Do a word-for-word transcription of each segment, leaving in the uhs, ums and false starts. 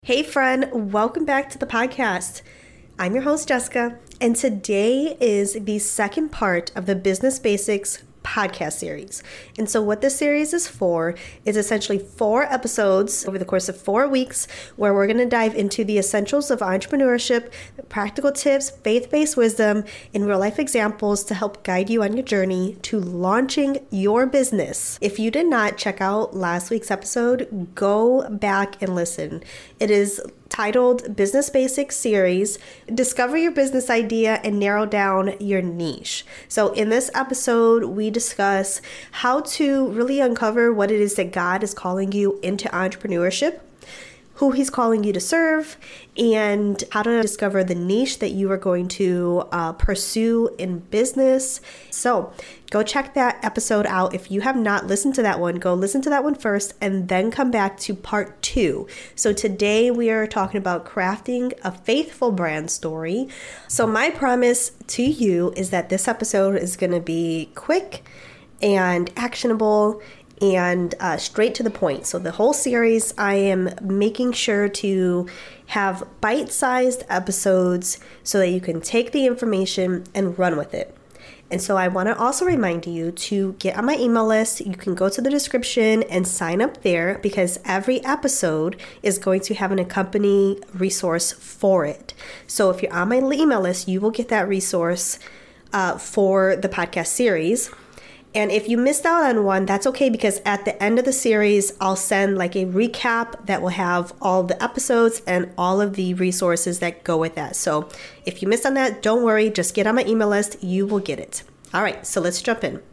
Hey friend, welcome back to the podcast. I'm your host Jessica, and today is the second part of the Business Basics podcast series. And so what this series is for is essentially four episodes over the course of four weeks where we're going to dive into the essentials of entrepreneurship, practical tips, faith-based wisdom, and real-life examples to help guide you on your journey to launching your business. If you did not check out last week's episode, go back and listen. It is titled Business Basics Series, Discover Your Business Idea and Narrow Down Your Niche. So in this episode, we discuss how to really uncover what it is that God is calling you into entrepreneurship, who he's calling you to serve, and how to discover the niche that you are going to uh, pursue in business. So go check that episode out. If you have not listened to that one, go listen to that one first and then come back to part two. So today we are talking about crafting a faithful brand story. So my promise to you is that this episode is going to be quick and actionable and uh, straight to the point. So the whole series, I am making sure to have bite-sized episodes so that you can take the information and run with it. And so I want to also remind you to get on my email list. You can go to the description and sign up there because every episode is going to have an accompanying resource for it. So if you're on my email list, you will get that resource uh, for the podcast series. And if you missed out on one, that's okay, because at the end of the series, I'll send like a recap that will have all the episodes and all of the resources that go with that. So if you missed on that, don't worry, just get on my email list. You will get it. All right, so let's jump in.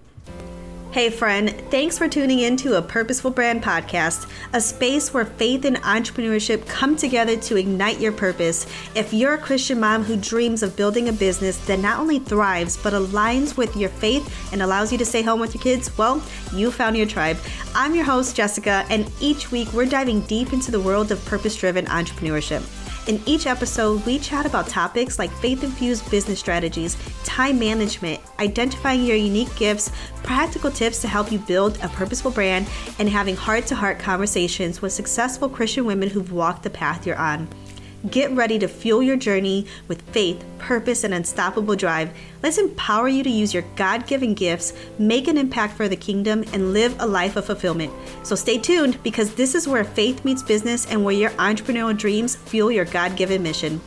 Hey friend, thanks for tuning in to a Purposeful Brand podcast, a space where faith and entrepreneurship come together to ignite your purpose. If you're a Christian mom who dreams of building a business that not only thrives, but aligns with your faith and allows you to stay home with your kids, well, you found your tribe. I'm your host, Jessica, and each week we're diving deep into the world of purpose-driven entrepreneurship. In each episode, we chat about topics like faith-infused business strategies, time management, identifying your unique gifts, practical tips to help you build a purposeful brand, and having heart-to-heart conversations with successful Christian women who've walked the path you're on. Get ready to fuel your journey with faith, purpose, and unstoppable drive. Let's empower you to use your God-given gifts, make an impact for the kingdom, and live a life of fulfillment. So stay tuned, because this is where faith meets business and where your entrepreneurial dreams fuel your God-given mission.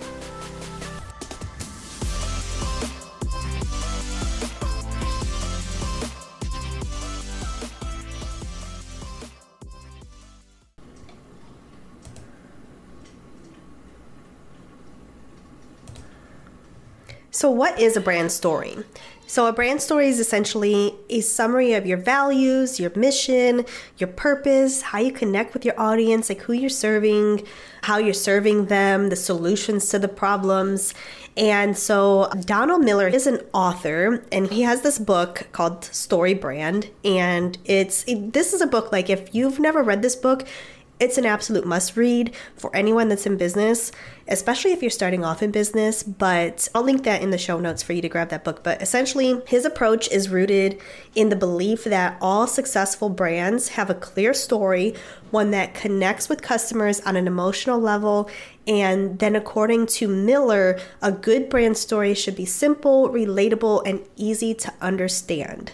So what is a brand story? So a brand story is essentially a summary of your values, your mission, your purpose, how you connect with your audience, like who you're serving, how you're serving them, the solutions to the problems. And so Donald Miller is an author, and he has this book called Story Brand. And it's it, this is a book, like if you've never read this book, it's an absolute must read for anyone that's in business, especially if you're starting off in business. But I'll link that in the show notes for you to grab that book. But essentially, his approach is rooted in the belief that all successful brands have a clear story, one that connects with customers on an emotional level. And then according to Miller, a good brand story should be simple, relatable, and easy to understand.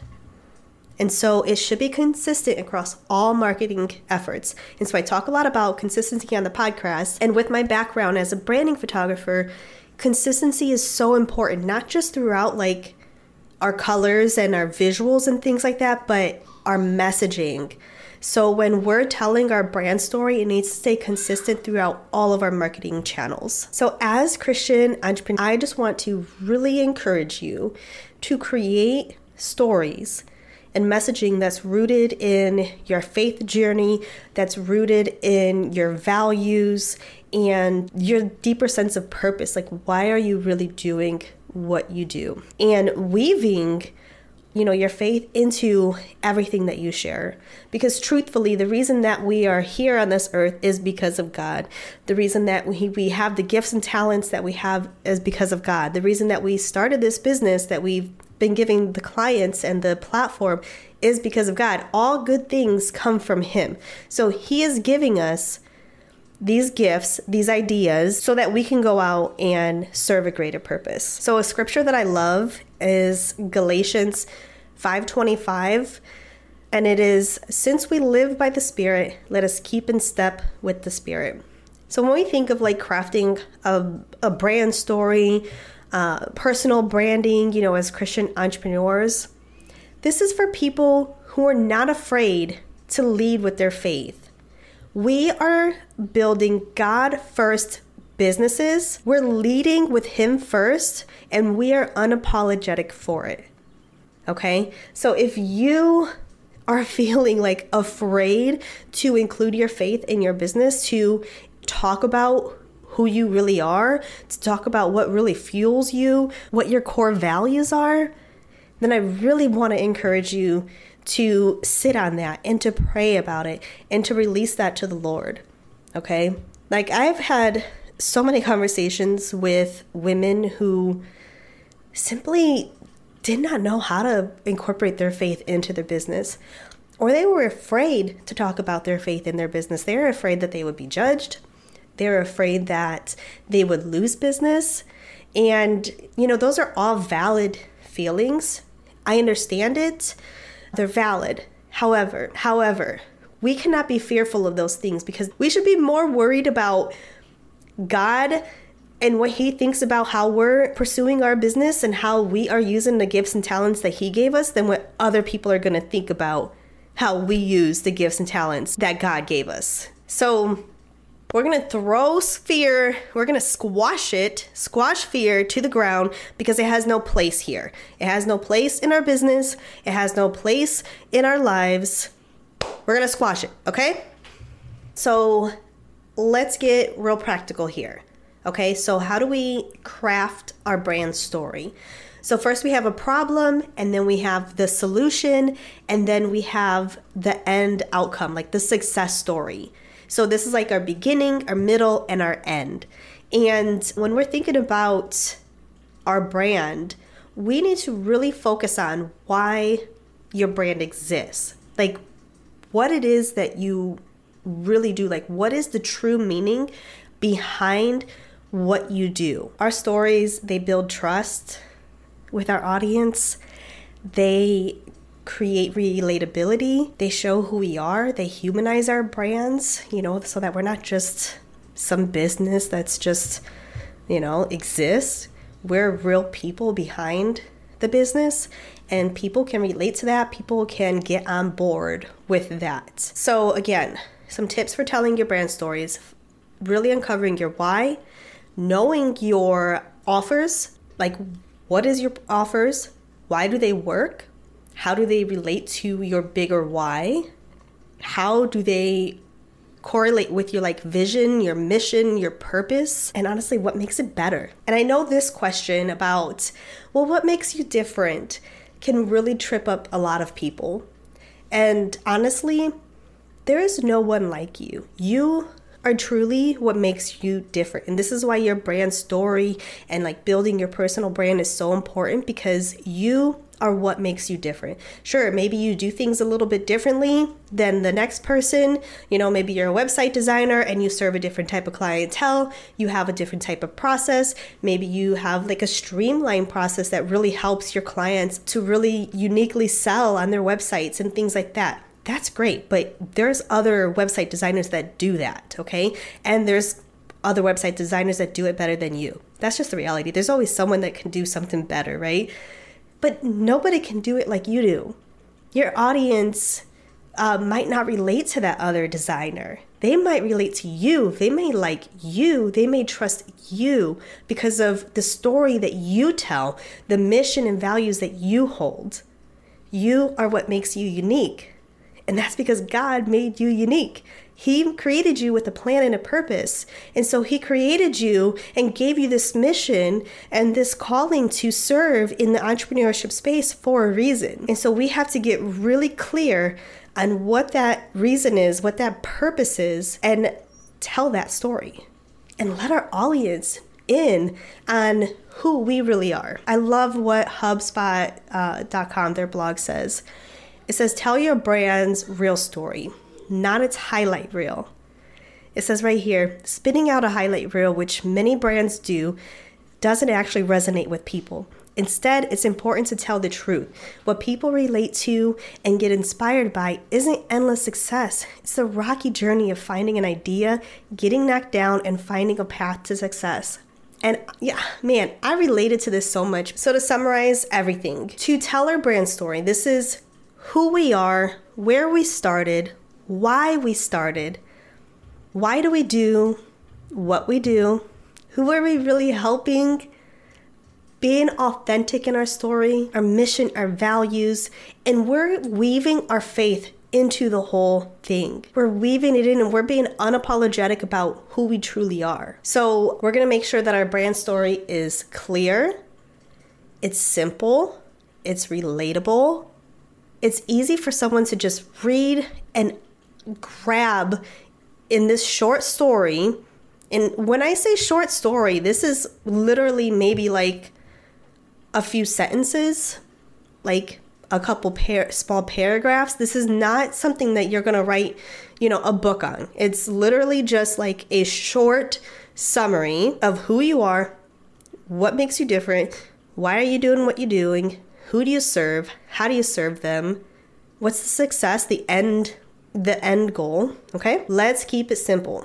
And so it should be consistent across all marketing efforts. And so I talk a lot about consistency on the podcast. And with my background as a branding photographer, consistency is so important, not just throughout like our colors and our visuals and things like that, but our messaging. So when we're telling our brand story, it needs to stay consistent throughout all of our marketing channels. So as Christian entrepreneurs, I just want to really encourage you to create stories and messaging that's rooted in your faith journey, that's rooted in your values and your deeper sense of purpose. Like, why are you really doing what you do? And weaving, you know, your faith into everything that you share. Because truthfully, the reason that we are here on this earth is because of God. The reason that we, we have the gifts and talents that we have is because of God. The reason that we started this business that we've been giving the clients and the platform is because of God. All good things come from Him. So He is giving us these gifts, these ideas, so that we can go out and serve a greater purpose. So a scripture that I love is Galatians five twenty-five, and it is, since we live by the Spirit, let us keep in step with the Spirit. So when we think of like crafting a, a brand story, uh, personal branding, you know, as Christian entrepreneurs, this is for people who are not afraid to lead with their faith. We are building God-first businesses. We're leading with Him first, and we are unapologetic for it. Okay? So if you are feeling like afraid to include your faith in your business, to talk about who you really are, to talk about what really fuels you, what your core values are, then I really want to encourage you to sit on that and to pray about it and to release that to the Lord. Okay? Like, I've had so many conversations with women who simply did not know how to incorporate their faith into their business, or they were afraid to talk about their faith in their business. They were afraid that they would be judged. They were afraid that they would lose business. And, you know, those are all valid feelings. I understand it. They're valid. However, however, we cannot be fearful of those things, because we should be more worried about God and what He thinks about how we're pursuing our business and how we are using the gifts and talents that He gave us than what other people are going to think about how we use the gifts and talents that God gave us. So we're going to throw fear, we're going to squash it, squash fear to the ground, because it has no place here. It has no place in our business. It has no place in our lives. We're going to squash it, okay? So let's get real practical here, okay? So how do we craft our brand story? So first we have a problem, and then we have the solution, and then we have the end outcome, like the success story. So this is like our beginning, our middle, and our end. And when we're thinking about our brand, we need to really focus on why your brand exists. Like, what it is that you really do. Like, what is the true meaning behind what you do? Our stories, they build trust with our audience. They create relatability. They show who we are. They humanize our brands, you know, so that we're not just some business that's just, you know, exists. We're real people behind the business, and people can relate to that. People can get on board with that. So again, some tips for telling your brand stories: really uncovering your why, knowing your offers, like what is your offers? Why do they work? How do they relate to your bigger why? How do they correlate with your like vision, your mission, your purpose? And honestly, what makes it better? And I know this question about, well, what makes you different, can really trip up a lot of people. And honestly, there is no one like you. You are truly what makes you different. And this is why your brand story and like building your personal brand is so important, because you are what makes you different. Sure, maybe you do things a little bit differently than the next person. You know, maybe you're a website designer and you serve a different type of clientele. You have a different type of process. Maybe you have like a streamlined process that really helps your clients to really uniquely sell on their websites and things like that. That's great, but there's other website designers that do that, okay? And there's other website designers that do it better than you. That's just the reality. There's always someone that can do something better, right? But nobody can do it like you do. Your audience uh, might not relate to that other designer. They might relate to you. They may like you. They may trust you because of the story that you tell, the mission and values that you hold. You are what makes you unique. And that's because God made you unique. He created you with a plan and a purpose. And so he created you and gave you this mission and this calling to serve in the entrepreneurship space for a reason. And so we have to get really clear on what that reason is, what that purpose is, and tell that story. And let our audience in on who we really are. I love what HubSpot dot com, their blog says. It says, tell your brand's real story, not its highlight reel. It says right here, spinning out a highlight reel, which many brands do, doesn't actually resonate with people. Instead, it's important to tell the truth. What people relate to and get inspired by isn't endless success. It's the rocky journey of finding an idea, getting knocked down, and finding a path to success. And yeah, man, I related to this so much. So to summarize everything, to tell our brand story, this is who we are, where we started, why we started, why do we do what we do, who are we really helping, being authentic in our story, our mission, our values, and we're weaving our faith into the whole thing. We're weaving it in and we're being unapologetic about who we truly are. So we're going to make sure that our brand story is clear, it's simple, it's relatable, it's easy for someone to just read and grab in this short story. And when I say short story, this is literally maybe like a few sentences, like a couple par- small paragraphs. This is not something that you're going to write, you know, a book on. It's literally just like a short summary of who you are, what makes you different, why are you doing what you're doing, who do you serve, how do you serve them, what's the success, the end, the end goal. Okay, let's keep it simple.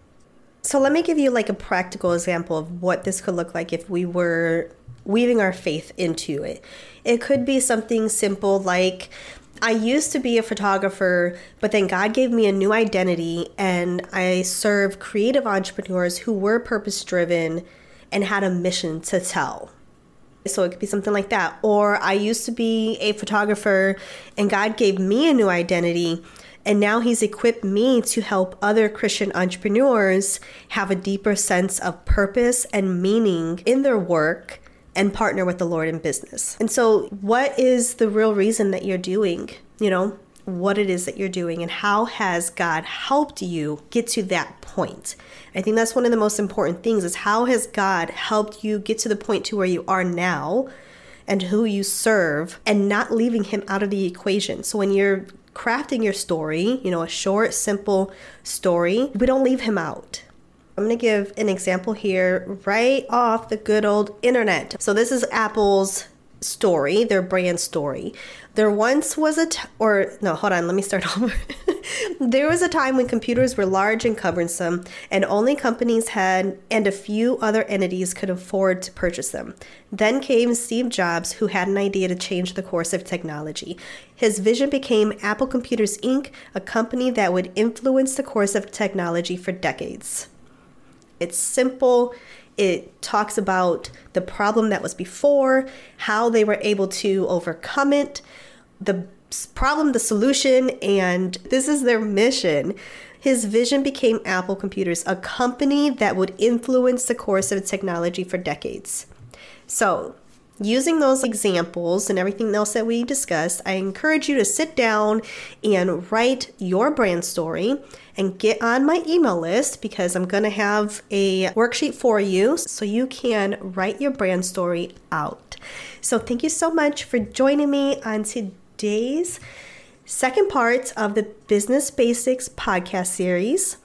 So let me give you like a practical example of what this could look like if we were weaving our faith into it. It could be something simple like, I used to be a photographer, but then God gave me a new identity and I serve creative entrepreneurs who were purpose-driven and had a mission to tell. So it could be something like that. Or I used to be a photographer and God gave me a new identity, and now he's equipped me to help other Christian entrepreneurs have a deeper sense of purpose and meaning in their work and partner with the Lord in business. And so what is the real reason that you're doing, you know, what it is that you're doing, and how has God helped you get to that point? I think that's one of the most important things, is how has God helped you get to the point to where you are now and who you serve, and not leaving him out of the equation. So when you're crafting your story, you know, a short, simple story, we don't leave him out. I'm going to give an example here right off the good old internet. So this is Apple's story, their brand story. There once was a, t- or no, hold on, let me start over. There was a time when computers were large and cumbersome, and only companies had, and a few other entities could afford to purchase them. Then came Steve Jobs, who had an idea to change the course of technology. His vision became Apple Computers Incorporated, a company that would influence the course of technology for decades. It's simple. It talks about the problem that was before, how they were able to overcome it, the problem, the solution, and this is their mission. His vision became Apple Computers, a company that would influence the course of technology for decades. So, using those examples and everything else that we discussed, I encourage you to sit down and write your brand story and get on my email list, because I'm going to have a worksheet for you so you can write your brand story out. So thank you so much for joining me on today's second part of the Business Basics podcast series.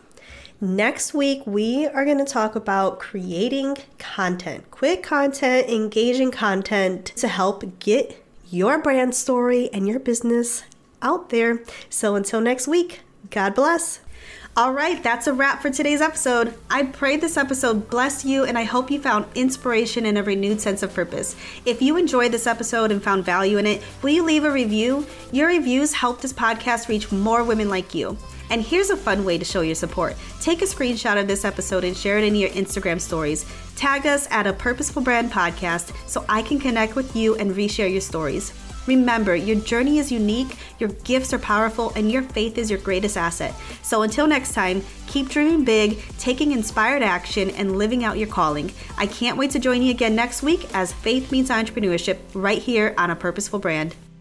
Next week, we are going to talk about creating content, quick content, engaging content to help get your brand story and your business out there. So until next week, God bless. All right, that's a wrap for today's episode. I pray this episode blessed you, and I hope you found inspiration and a renewed sense of purpose. If you enjoyed this episode and found value in it, will you leave a review? Your reviews help this podcast reach more women like you. And here's a fun way to show your support. Take a screenshot of this episode and share it in your Instagram stories. Tag us at a Purposeful Brand Podcast so I can connect with you and reshare your stories. Remember, your journey is unique, your gifts are powerful, and your faith is your greatest asset. So until next time, keep dreaming big, taking inspired action, and living out your calling. I can't wait to join you again next week as Faith Meets Entrepreneurship right here on A Purposeful Brand.